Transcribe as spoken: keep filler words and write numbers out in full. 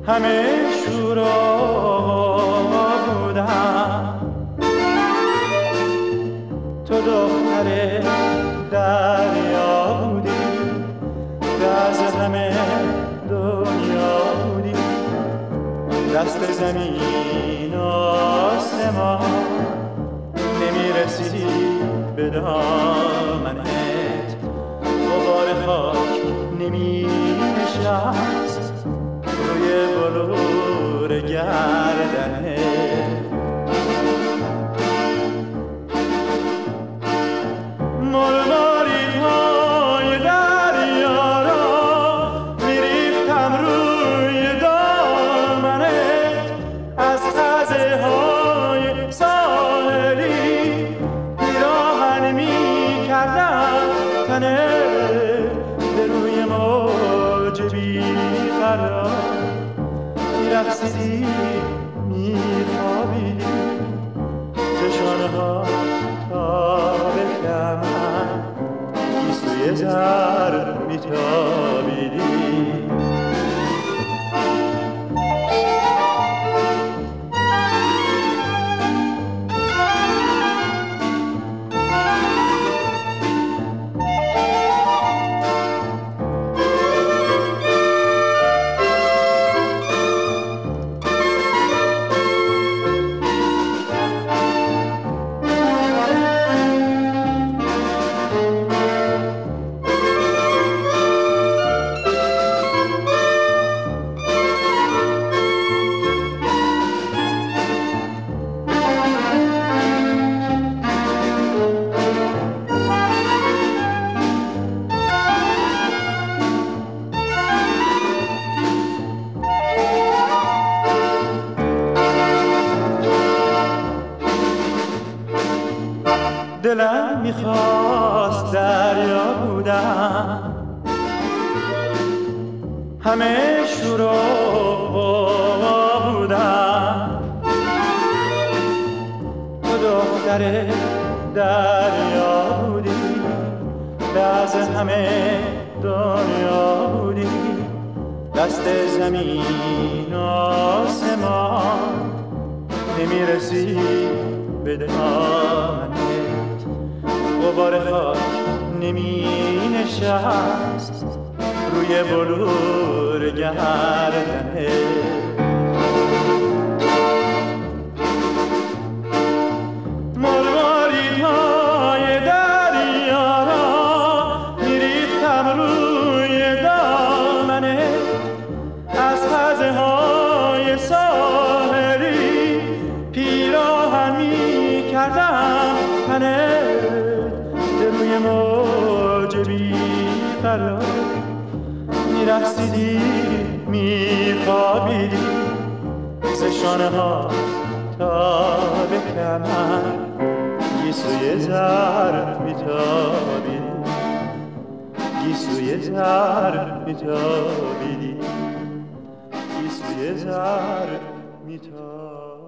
همه شورا بودم، تو دختر دریا بودی، راز همه دنیا بودی، دست زمین آسمان نمیرسی به دامنت، غبار خاک نمی نشست روی بلور گردنت. مرماریدهای دریا را میریختم روی دامنت، از خزه های ساحلی پیراهن میکردم تنت، به روی موج بیقرار میرقصیدی میخوابیدی، به شانه ها تا به کمر گیسوی زر میتابیدی. دلم میخواست دریا بودم، همه شورا بودم، تو دختر دریا بودی، راز همه دنیا بودی، دست زمین آسمان نمیرسی به دامنت، غبار خاک نمی نشست روی بلور گردنت. مرماریدهای دریا را میریختم روی دامنت، از خزه های ساحلی پیراهن میکردم تنت، روی موج بیقرار میرقصیدی میخوابیدی، ز شانه ها تا به کمر گیسوی زر میتابیدی، گیسوی زر میتابیدی، گیسوی زر میتابیدی.